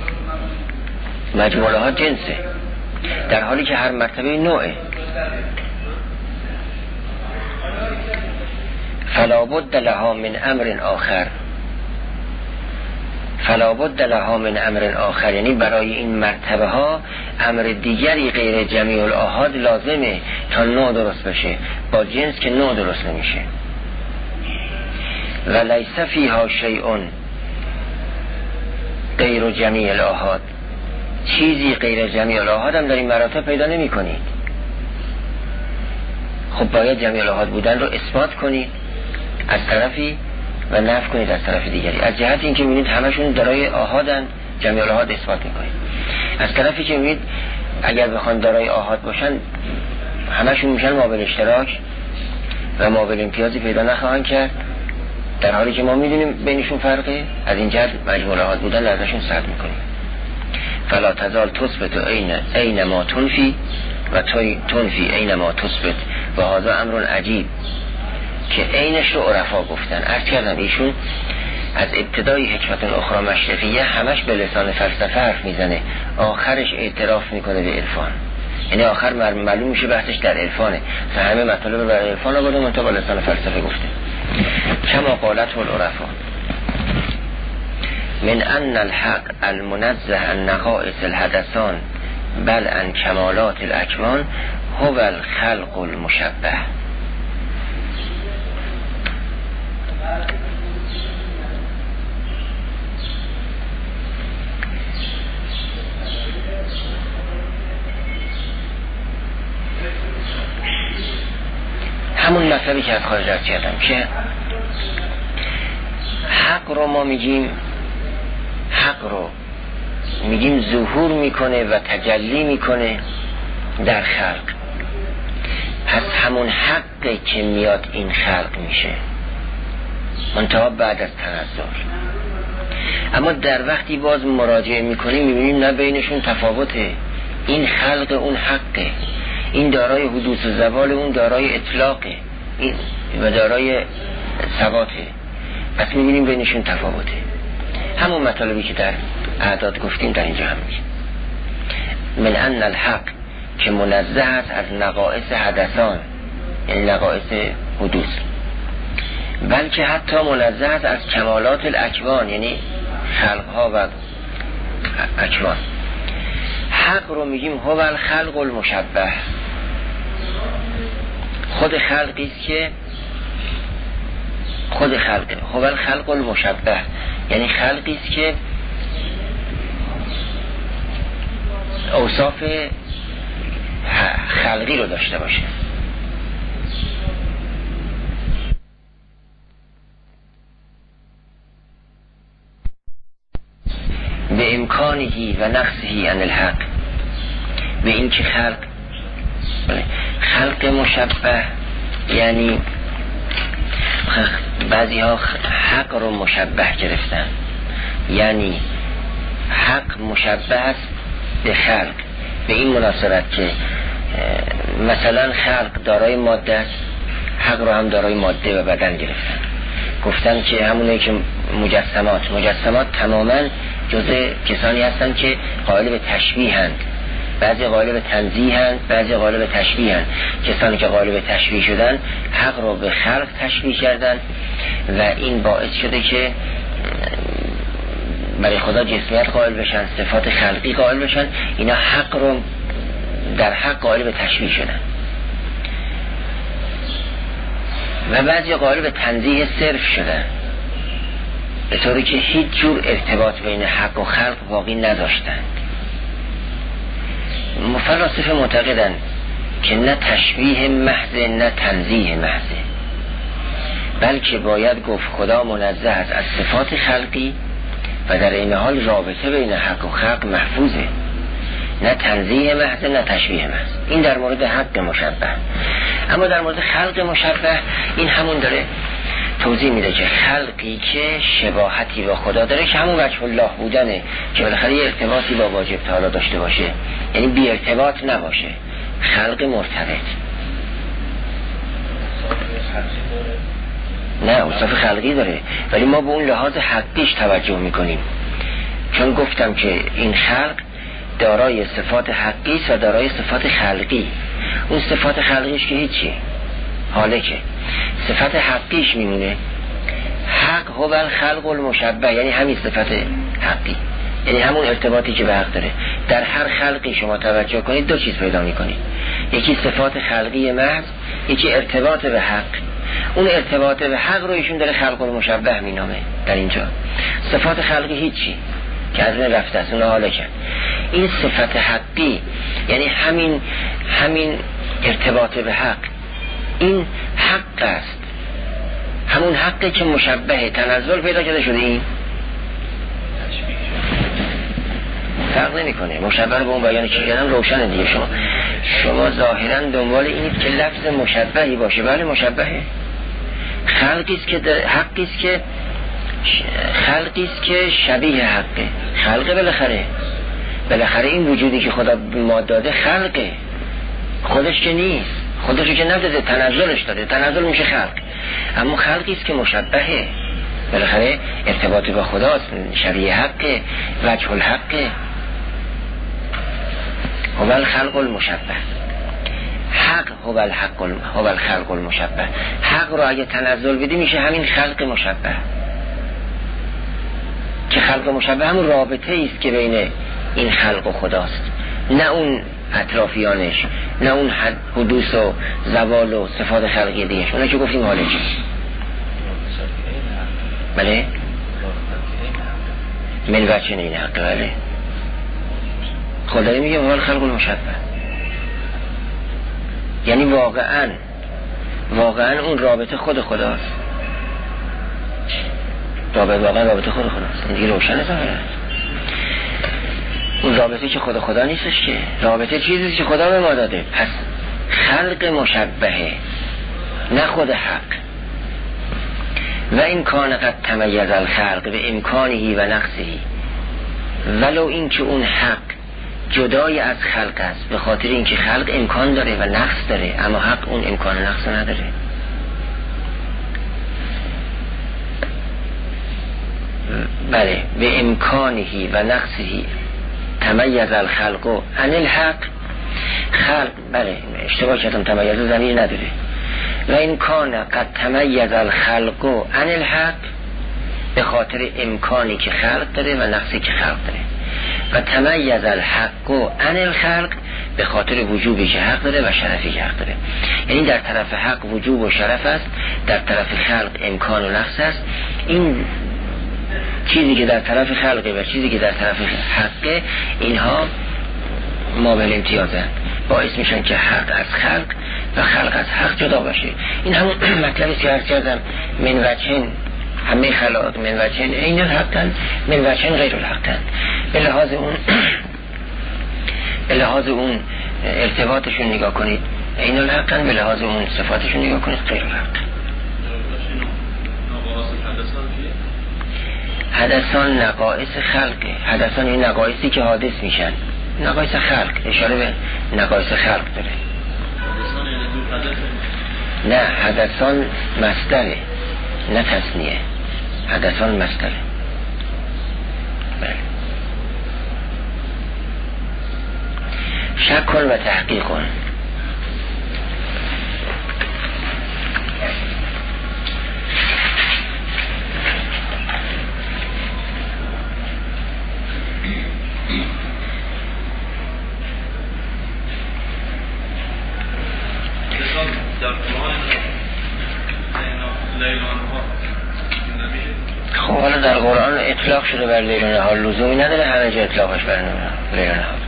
مجموع الاحاد جنسه در حالی که هر مرتبه نوعه. فلا بد لها من امر آخر، فلا بد لها من امر آخر، یعنی برای این مرتبه ها امر دیگری غیر جمیع الاحاد لازمه تا نوع درست بشه، با جنس که نوع درست نمیشه. و لیس فیها شیء غیر جمیع الاحاد، چیزی غیر جمیع الاحاد هم در این مراتب پیدا نمی کنید. خب باید جمیع الاحاد بودن رو اثبات کنید از طرفی و نفی کنید از طرف دیگری. از جهت این که می‌بینید همشون دارای آحادن، جمیع الاحاد اثبات می‌کنید. از طرفی که می‌بینید اگر بخوان دارای آحاد باشن همشون میشن مابل اشتراک و مابل امتیازی پیدا نخواهند کرد، در حالی که ما می‌دونیم بینشون فرقه. از این جهت مجموع الاحاد بودن ازشون سلب می‌کنیم. فلا تزال تثبت عین عین ما تنفی و تنفی عین ما تثبت و هذا امر عجیب، که عینش رو عرفا گفتن. عرض کردم ایشون از ابتدای حکمت الاخرى مشرقیه همش به لسان فلسفه حرف میزنه، آخرش اعتراف میکنه به عرفان، یعنی آخر معلوم میشه بحثش در عرفانه. همه مطالب برای عرفان آورده منتها با لسان فلسفه گفته. کما قالت العرفا من ان الحق المنزه عن نقائص الحدثان بل عن کمالات الاکوان هو الخلق المشبه. همون مطلبی که از خارج درک کردم که حق رو ما میگیم، حق رو میگیم ظهور میکنه و تجلی میکنه در خلق. پس همون حقه که میاد این خلق میشه، منتها بعد از تنزل. اما در وقتی باز مراجعه میکنیم میبینیم نه بینشون تفاوته، این خلق اون حقه، این دارای حدوث و زوال، اون دارای اطلاقه، این و دارای ثباته. پس میبینیم بینشون تفاوته. همون مطالبی که در اعداد گفتیم در اینجا هم میگیم. من ان الحق که منزه است از نقائص حدثان، یعنی نقائص حدوث، بلکه حتی منزه است از کمالات الاکوان، یعنی خلقها و اکوان. حق رو میگیم هو الخلق المشبه، خود خلقی است که خود خلقه، هو الخلق المشبه، یعنی خلقی است که اوصاف خلقی رو داشته باشه. به امکانهی و نقصهی عن الحق، به این که خلق خلق مشبه، یعنی بعضی ها حق رو مشبه گرفتن، یعنی حق مشبه است به خلق، به این مناسبت که مثلا خلق دارای ماده است، حق رو هم دارای ماده و بدن گرفتن. گفتن که همونه که مجسمات مجسمات تماما جزء کسانی هستند که قائل به تشبیه هستند، بعضی قائل به تنزیه هستند، بعضی قائل به تشبیه هستند. کسانی که قائل به تشبیه شدن حق رو به خلق تشبیه کردن و این باعث شده که برای خدا جسمیت قائل بشن، صفات خلقی قائل بشن. اینا حق رو در حق قائل به تشبیه شدن. و بعضی قائل به تنزیه صرف شدن، به طوری که هیچ جور ارتباط بین حق و خلق واقعی نداشتند. فلاسفه معتقدند که نه تشبیه محض نه تنزیه محض، بلکه باید گفت خدا منزه است از صفات خلقی و در این حال رابطه بین حق و خلق محفوظه، نه تنزیه محض نه تشبیه محض. این در مورد حق مشبه. اما در مورد خلق مشبه این همون داره توضیح میده که خلقی که شباهتی با خدا داره، که همون وجه الله بودنه، که بالاخره یه ارتباطی با واجب تعالی داشته باشه، یعنی بی ارتباط نباشه، خلق مرتبط. نه اوصاف خلقی داره، ولی ما به اون لحاظ حقیش توجه میکنیم، چون گفتم که این خلق دارای صفات حقی و دارای صفات خلقی. اون صفات خلقیش که هیچی، حاله که صفت حقیش میمونه. حق هو الخلق المشبه، یعنی همین صفت حقی، یعنی همون ارتباطی که به حق داره. در هر خلقی شما توجه کنید دو چیز پیدا میکنید، یکی صفات خلقی محض، یکی ارتباط به حق. اون ارتباط به حق رو ایشون داره خلق المشبه مینامه در اینجا. صفات خلقی هیچی که از من رفته است، اون حاله کرد. این صفت حقی یعنی همین همین ارتباط به حق، این حق است، همون حقی که مشبه تنزل پیدا کرده شده. این فرق نمی کنه، مشبه به اون بیانی که کردم روشنه دیگه. شما شما ظاهرا دنبال اینید که لفظ مشبهی باشه. بله مشبهه، خلقی است که حقی است که خلقی است که شبیه حقه. خلقه بالاخره بالاخره این وجودی که خدا ما داده خلقه، خودش که نیست، خودشو که نداده، تنزلش داده، تنزل میشه خلق. اما خلقی است که مشبهه، بالاخره ارتباط با خداست، شبیه حقه، وجه الحقه. هو الخلق المشبه، حق هو الحق هو الخلق المشبه. حق رو اگه تنزل بدی میشه همین خلق مشبه، که خلق مشبه همون رابطه است که بین این خلق و خداست، نه اون اطرافیانش، نه اون حدوث و زوال و صفات خلقی دیگه. اونه که گفتیم حاله چیست. بله من وچه این حق. بله خدایی میگه اول خلق المشبه، یعنی واقعا واقعا اون رابطه خود خداست؟ رابطه واقعا رابطه خود خداست؟ این دیگه روشنه ظاهرا. اون رابطه که خود خدا نیستش که، رابطه چیزی که خدا به ما داده. پس خلق مشبهه نه خود حق. و این کان قد تمیز الخلق به امکانهی و نقصهی، ولو این که اون حق جدای از خلق است، به خاطر اینکه خلق امکان داره و نقص داره، اما حق اون امکان نقص نداره. بله، به امکانهی و نقصهی تمیز الخلق عن الحق. خلق، بله اشتباه کردم، تمیز ضمیر نداره. و این کان قد تمیز الخلق عن الحق، به خاطر امکانی که خلق داره و نقصی که خلق داره. و تمیز الحق عن الخلق، به خاطر وجوبی که حق داره و شرفی که حق داره. یعنی در طرف حق وجوب و شرف است، در طرف خلق امکان و نقص است. این چیزی که در طرف خلقه و چیزی که در طرف حقه، اینها مابل امتیازن، باعث میشن که حق از خلق و خلق از حق جدا باشه. این همون مطلبی که عرض کردم، من وجهن همه خلقات من وجهن این الحقن من وجهن غیر الحقن. به لحاظ اون به لحاظ اون ارتباطشون نگاه کنید این الحقن، به لحاظ اون صفاتشون نگاه کنید غیر الحق. حدثان نقائص خلقه. حدثان این نقائصی که حادث میشن، نقائص خلق، اشاره به نقائص خلق داره. نه، حدثان مصدره نه تثنیه. حدثان مصدره. بله. شک کن و تحقیق کن. خب حالا در قرآن اطلاق شده بر لیل و نهار، لزومی نداره همه جا اطلاقش بر لیل و نهار.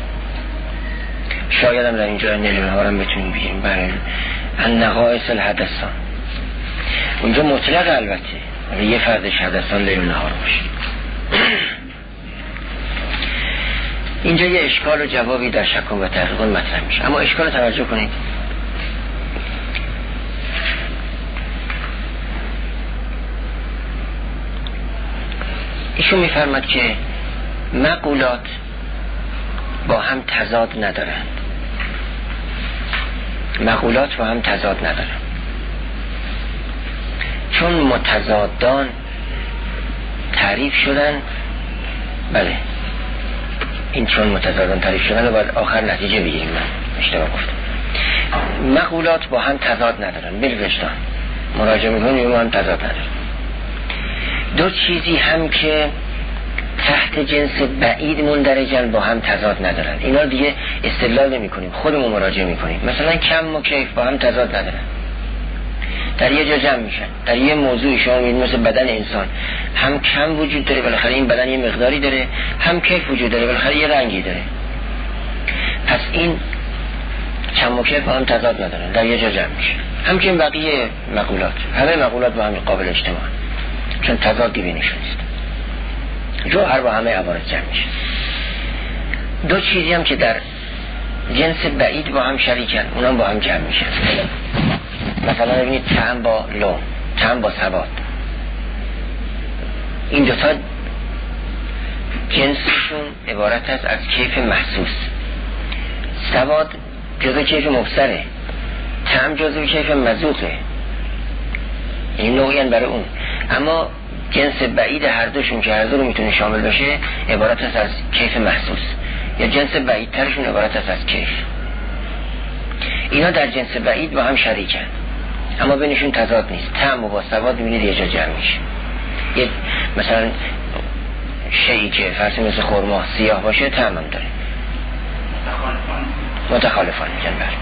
شاید هم در اینجا لیل و نهار هم بتونیم بگیم برای النقائص الحدثان. اونجا مطلق البته یه فردش حدثان لیل و نهار باشه. اینجا یه اشکال و جوابی در شک و تحقیق مطرح میشه، اما اشکال توجه کنید. ایشون میفرماد که مقولات با هم تضاد ندارند. مقولات با هم تضاد ندارند چون متضادان تعریف شدن. بله، این چون متضادان تعریف شدن رو باید آخر نتیجه بگیریم. من اشتباه گفتم. مقولات با هم تضاد ندارن. بالوجدان مراجعه میکنیم با هم تضاد ندارن. دو چیزی هم که تحت جنس بعید مندرجن با هم تضاد ندارن. اینا دیگه استدلال نمی کنیم، خودمون مراجعه میکنیم. مثلا کم و کیف با هم تضاد ندارن، در یه جا جمع میشن. در یه موضوع شما میبینید مثل بدن انسان، هم کم وجود داره بالاخره این بدن یه مقداری داره، هم کیف وجود داره بالاخره یه رنگی داره. پس این کم و کیف با هم تضاد ندارن، در یه جا جمع میشن. همچنین بقیه مقولات، همه مقولات با هم قابل اجتماع، چون تضادی بینشون نیست. جوهر با همه عبارت جمع میشه. دو چیزی هم که در جنس بعید با هم شریکن، اونم با هم جمع میشن. مثلا ببینید طعم با لون، طعم با سواد، این دوتا جنسشون عبارت است از کیف محسوس. سواد جزو کیف مبصره، طعم جزو کیف مذوقه، این نوعی برای اون. اما جنس بعید هر دوشون که هر دو رو میتونه شامل بشه عبارت است از کیف محسوس، یا جنس بعید ترشون عبارت است از کیف. اینا در جنس بعید با هم شریکن اما بینشون تضاد نیست. طعم و با سواد میبینید یه جا جمع میشه. یه مثلا شیئی که فرض مثل خرما سیاه باشه طعم هم داره، متخالفان میگن. بله.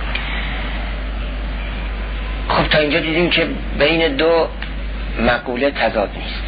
خب تا اینجا دیدیم که بین دو مقوله تضاد نیست،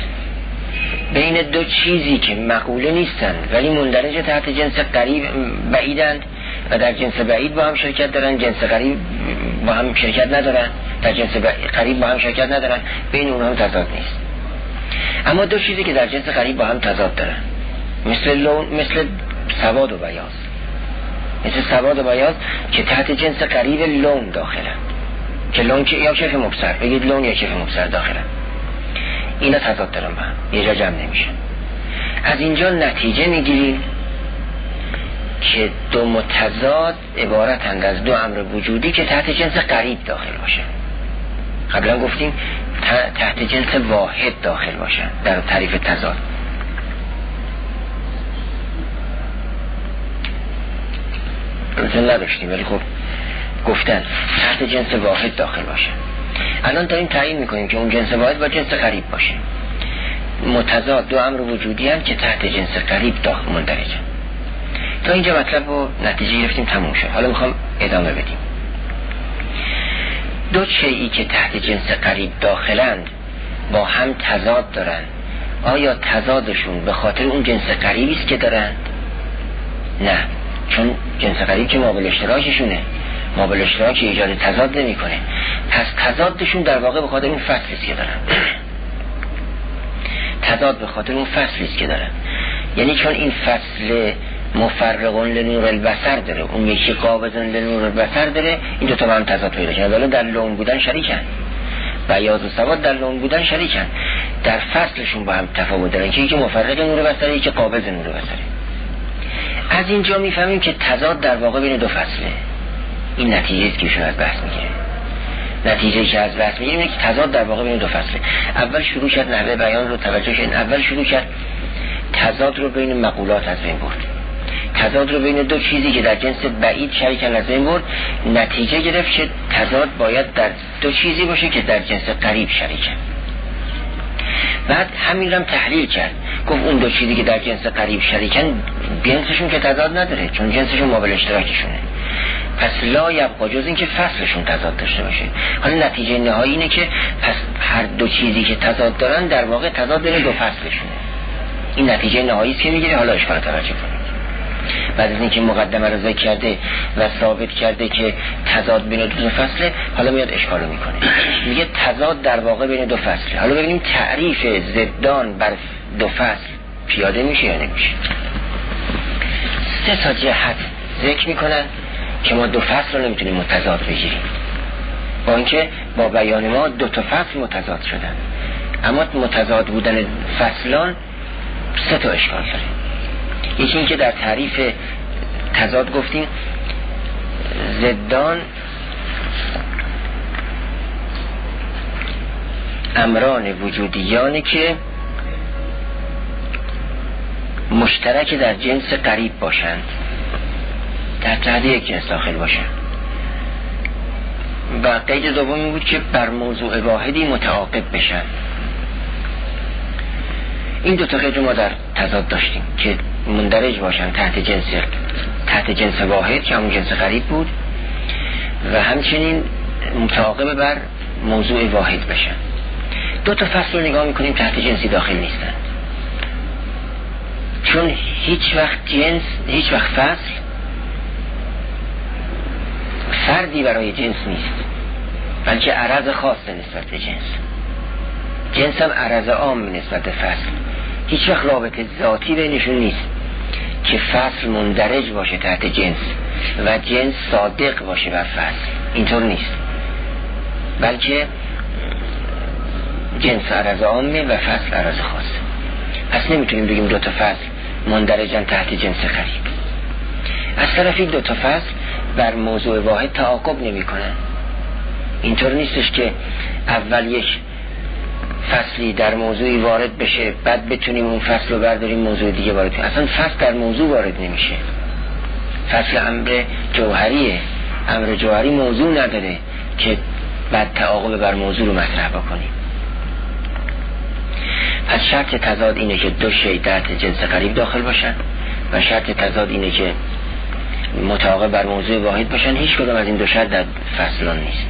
بین دو چیزی که مقوله نیستن ولی مندرج تحت جنس قریب بعیدند و در جنس بعید با هم شرکت دارن، جنس قریب با هم شرکت ندارن، در جنس قریب با هم شرکت ندارن، بین اونها هم تضاد نیست. اما دو چیزی که در جنس قریب با هم تضاد دارن، مثل لون، مثل سواد و بیاض، مثل سواد و بیاض که تحت جنس قریب لون داخلن، که لون که یا کیف مبصر، بگید لون یا کیف مبصر داخلن، اینا تضاد دارن با هم، یه جا جمع نمیشن. از اینجا نتیجه میگیریم که دو متضاد عبارتند از دو امر وجودی که تحت جنس قریب داخل باشن. قبلا گفتیم تحت جنس واحد داخل باشن در تعریف تضاد. روزن نداشتیم ولی خب گفتن تحت جنس واحد داخل باشن. الان داریم تعیین میکنیم که اون جنس واحد با جنس قریب باشه. متضاد دو امر وجودی هم که تحت جنس قریب داخل مندرجن. تا اینجا مطلب و نتیجه گرفتیم، تموم شد. حالا میخوام ادامه بدیم. دو شیئی که تحت جنس قریب داخلند با هم تضاد دارن، آیا تضادشون به خاطر اون جنس قریبی است که دارن؟ نه، چون جنس قریب که مابل اشتراکشونه، مابل اشتراک ایجاد تضاد نمیکنه. پس تضادشون در واقع به خاطر اون فصلی است که دارن. تضاد به خاطر اون فصلی است که دارن، یعنی چون این فصل مفرقون لنور البصر داره، اون یکی قابضون لنور البصر داره، این دوتا با هم تضاد پیدا کنن. ولی در لون بودن شریکن، بیاض و سواد در لون بودن شریکن، در فصلشون با هم تفاوت دارن که یکی مفرق نور بصره، یکی قابض نور بصره. از اینجا میفهمیم که تضاد در واقع بین دو فصله. این نتیجه است که ایشون از بحث میگیره. نتیجه که از بحث میگیره اینه که تضاد در واقع بین دو فصله. اول شروع کرد نحوه بیان رو توجه شد، اول شروع کرد تضاد رو بین مقولات از بین برد، تضاد رو بین دو چیزی که در جنس بعید شریکن از بین برد. نتیجه گرفت که تضاد باید در دو چیزی باشه که در جنس قریب شریکن. بعد همین رو هم تحلیل کرد، گفت اون دو چیزی که در جنس قریب شریکن جنسشون که تضاد نداره، چون جنسشون مابل اشتراکشونه. پس لا یبقا جز این که فصلشون تضاد داشته باشه. حالا نتیجه نهایی اینه که پس هر دو چیزی که تضاد دارن در واقع تضاد بین دو فصلشونه. این نتیجه نهایی است که میگیره. حالا اشکال توجه کنید. بعد از اینکه مقدمه رو ذکر کرده و ثابت کرده که تضاد بین دو فصله، حالا میاد اشکالو میکنه، میگه تضاد در واقع بین دو فصله. حالا ببینیم تعریف ضدان بر دو فصل پیاده میشه یا نمیشه. سه تا جهت ذکر میکنن که ما دو فصل رو نمیتونیم متضاد بگیریم، با اینکه با بیان ما دو تا فصل متضاد شدن، اما متضاد بودن فصلان سه تا اشکال داره. یکی این که در تعریف تضاد گفتیم ضدان امران وجودیانی که مشترک در جنس قریب باشند، در تحت یک جنس داخل باشند. و قید دومی بود که بر موضوع واحدی متعاقب بشن. این دو تا قید ما در تضاد داشتیم که مندرج باشن تحت جنس تحت جنس واحد که همون جنس قریب بود، و همچنین متعاقب بر موضوع واحد بشن. دو تا فصل رو نگاه میکنیم تحت جنسی داخل نیستن، چون هیچ وقت جنس، هیچ وقت فصل فردی برای جنس نیست، بلکه عرض خاص نسبت به جنس. جنس هم عرض عام نسبت به فصل. هیچ وقت رابطه ذاتی بینشون نیست که فصل مندرج باشه تحت جنس و جنس صادق باشه بر فصل. اینطور نیست، بلکه جنس عرض عامه و فصل عرض خاصه. پس نمیتونیم بگیم دو تا فصل مندرجن تحت جنس قریب. از طرفی دو تا فصل بر موضوع واحد تعاقب نمی کنن. اینطور نیستش که اول یک فصلی در موضوعی وارد بشه بعد بتونیم اون فصل رو برداریم موضوع دیگه وارد کنیم. اصلا فصل در موضوع وارد نمیشه. فصل امر جوهریه، امر جوهری موضوع نداره که بعد تعاقب بر موضوع رو مطرح بکنیم. پس شرط تضاد اینه که دو شی تحت جنس قریب داخل باشن و شرط تضاد اینه که متعاقب بر موضوع واحد باشن. هیچ کدام از این دو شرط در فصلان نیست.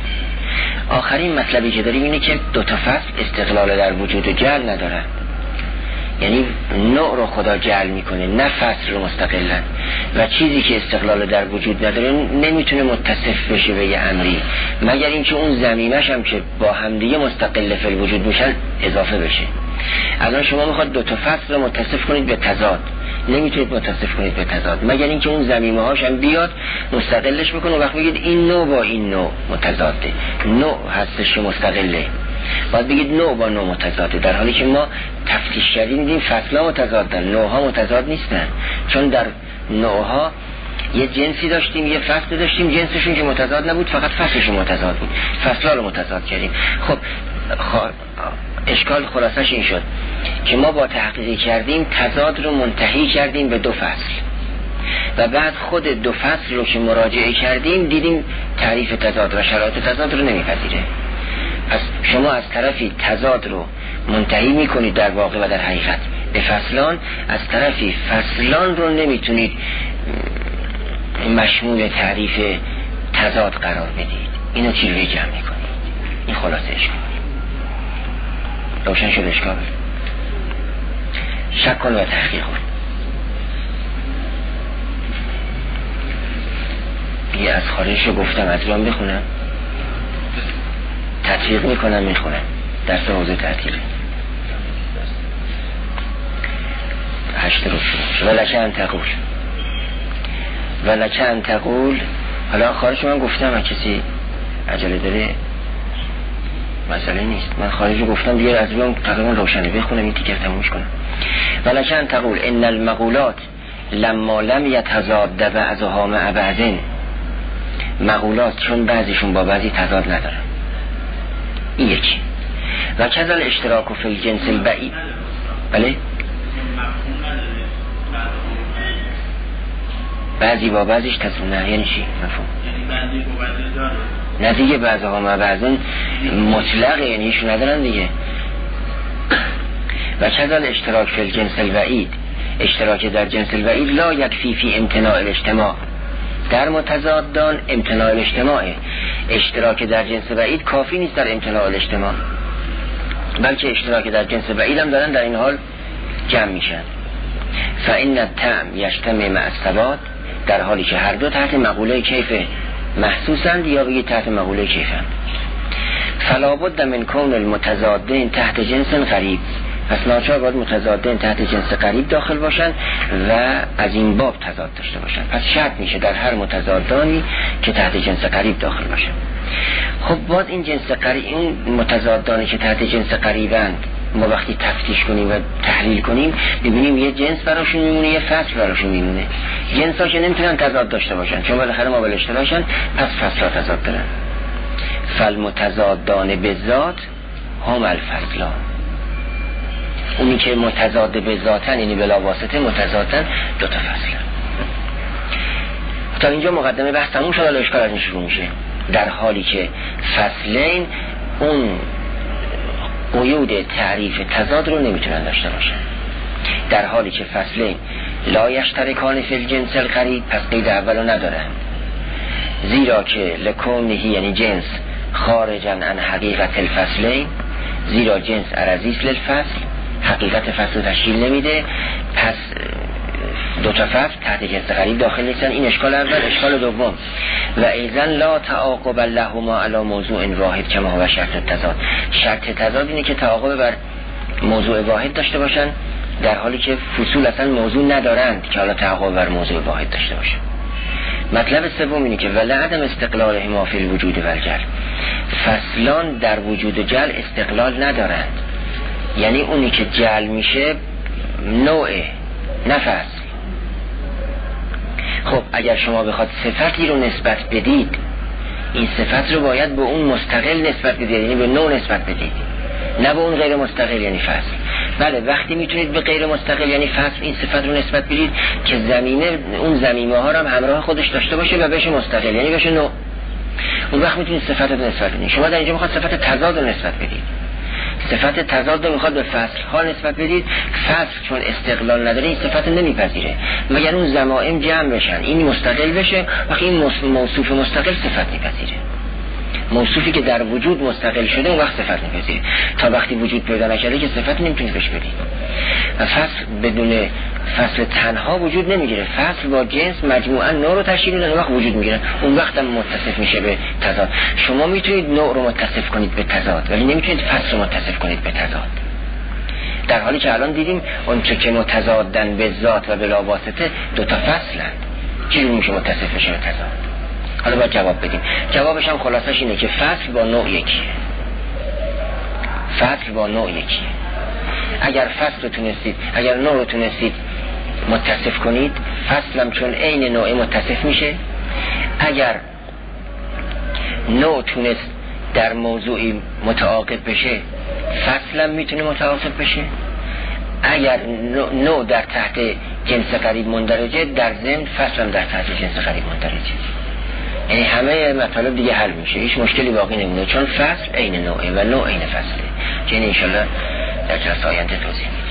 آخرین مطلبی که داریم اینه که دو تا فصل استقلال در وجود و جعل ندارن. یعنی نوع رو خدا جعل میکنه، نه فصل رو مستقلا. و چیزی که استقلال در وجود نداره نمیتونه متصف بشه به یه امری، مگر اینکه اون ضمیمش هم که با همدیگه مستقل فی الوجود میشن اضافه بشه. الان شما میخواد دو تا فصل رو متصف کنید به تضاد، نمیتونید متصف کنید به تضاد مگر اینکه اون ضمیمه هاش هم بیاد مستقلش بکنه. وقت بگید این نوع با این نوع متضاده، نوع هستش مستقله، باید بگید نوع با نوع متضاده، در حالی که ما تفتیش کردیم دیدیم فصل‌ها متضادن، نوع‌ها متضاد نیستن، چون در نوع‌ها یه جنسی داشتیم یه فصل داشتیم، جنسشون که متضاد نبود فقط فصلشون متضاد بود، فصل‌ها رو متضاد کردیم. خب خ... اشکال خلاصش این شد که ما با تحقیقی کردیم تضاد رو منتهی کردیم به دو فصل و بعد خود دو فصل رو که مراجعه کردیم دیدیم تعریف تضاد و شرایط تضاد رو نمیپذیره. پس شما از طرفی تضاد رو منتهی میکنید در واقع و در حقیقت به فصلان، از طرفی فصلان رو نمیتونید مشمول تعریف تضاد قرار بدید. اینو چجوری جمع میکنید؟ این خلاصه اشکال. روشن شد اشکال؟ شک کن و تحقیق کن. یه از خارجش رو گفتم ادرام بخونم، تطبیق میکنم میخونم، درس حوزه تطبیقه هشت رو شد. ولکه انتقول ولکه انتقول حالا خارج من گفتم و کسی عجله داره مسئله نیست، من خارج رو گفتم دیگه از بیان تقریبا روشنه، بخونم این تیکر تمومش کنم. ولکه انتقول ان المقولات لما لم یتضاد بعضها مع بعض، مقولات چون بعضیشون با بعضی تضاد ندارن، این یکی. و کذل اشتراک و فی الجنس البعید، بله بعضی با بعضیش تضاد نه، یعنی چی؟ مفهوم نه دیگه، بعضها ما بعضن مطلقه، یعنی ایشون ندارن دیگه. و کذل اشتراک فی الجنس البعید، اشتراک در جنس البعید لا یکفی فی امتناع الاجتماع، در متضادان امتناع الاجتماع، اشتراک در جنس بعید کافی نیست در امتناع الاجتماع، بلکه اشتراک در جنس بعید هم دارن در این حال جمع میشن. فإن الطعم یجتمع مع الثبات، در حالی که هر دو تحت مقوله کیف محسوسند یا بگید تحت مقوله کیفند. فلا بد من کون المتضادین تحت جنس قریب، پس ناچار باید متضادین تحت جنس قریب داخل باشن و از این باب تضاد داشته باشن. پس شرط میشه در هر متضادانی که تحت جنس قریب داخل باشن. خب باید این جنس قریب، این متضادانی که تحت جنس قریبند ما وقتی تفتیش کنیم و تحلیل کنیم ببینیم یه جنس براشون میمونه یه فصل براشون میمونه. جنس ها که نمیتونن تضاد داشته باشن چون بالاخره ما بلشته باشن، پس فصل ها تضاد دارن. فالمتضادان بالذات هم الفصلان، اونی که متضاد به ذاتن یعنی بلا واسطه متضادن دو تا فصلن. تا اینجا مقدمه بحث تموم شد، الان اشکال از این شروع میشه. در حالی که فصلین اون قیود تعریف تضاد رو نمیتونن داشته باشن، در حالی که فصلین لا یشترکان فی الجنس القریب، پس قید اولو ندارن، زیرا که لکونهی یعنی جنس خارجا عن حقیقت الفصلین، زیرا جنس عرضیست للفصل، حقیقت فصل تشکیل نمیده، پس دو تا فصل تحت جنس قریب داخل نیستن. این اشکال اول. اشکال دوم و ایضا لا تعاقب لهما علی موضوع واحد کما هو شرط تضاد، شرط تضاد اینه که تعاقب بر موضوع واحد داشته باشن، در حالی که فصول اصلا موضوع ندارند که حالا تعاقب بر موضوع واحد داشته باشن. مطلب سوم اینه که ولی عدم استقلال هما فی الوجود و الجل، فصلان در وجود و جل استقلال ندارند، یعنی اونی که جل میشه نوع نه فصل. خب اگر شما بخواد صفتی رو نسبت بدید، این صفت رو باید به اون مستقل نسبت بدید، یعنی به نوع نسبت بدید، نه به اون غیر مستقل یعنی فصل. بله وقتی میتونید به غیر مستقل یعنی فصل این صفت رو نسبت بدید که زمینه اون زمینه ها رو هم همراه خودش داشته باشه و بشه مستقل یعنی بشه نوع، اون وقت میتونید صفت رو نسبت بدید. شما در اینجا میخواد صفت تضاد رو نسبت بدید، صفت تضاد رو میخواد به فصل ها نسبت بدید، فصل چون استقلال نداره این صفت نمیپذیره مگر اون ضمائم جمع بشن این مستقل بشه، وقتی این موصوف مستقل صفت میپذیره. موصوفی که در وجود مستقل شده اون وقت صفت میپذیره. تا وقتی وجود پیدا نکرده که صفت نمیتونید بهش بدید. و فصل بدون فصل تنها وجود نمیگیره. فصل با جنس مجموعا نوع رو تشکیل میدن، وقت وجود میگیره، اون وقت هم متصف میشه به تضاد. شما میتونید نوع رو متصف کنید به تضاد ولی نمیتونید فصل رو متصف کنید به تضاد، در حالی که الان دیدیم اون چه که متضادن به ذات و بلا واسطه دو تا فصلن، چجوری میشه متصف بشه به تضاد؟ حالا باید جواب بدیم. جوابش هم خلاصش اینه که فصل با نوع یکیه. فصل با نوع یکیه. اگر فصل رو تونستید، اگر نوع رو تونستید متصف کنید، فصل هم چون عین نوع متصف میشه. اگر نوع تونست در موضوعی متعاقب بشه، فصل هم میتونه متعاقب بشه. اگر نوع در تحت جنس قریب مندرجه، در ضمن فصل هم در تحت جنس قریب مندرجه. یعنی همه مطالب دیگه حل میشه، هیچ مشکلی باقی نمونه، چون فصل عین نوعه و نوع عین فصله. که این انشالله در جلسه آینده توضیح میدیم.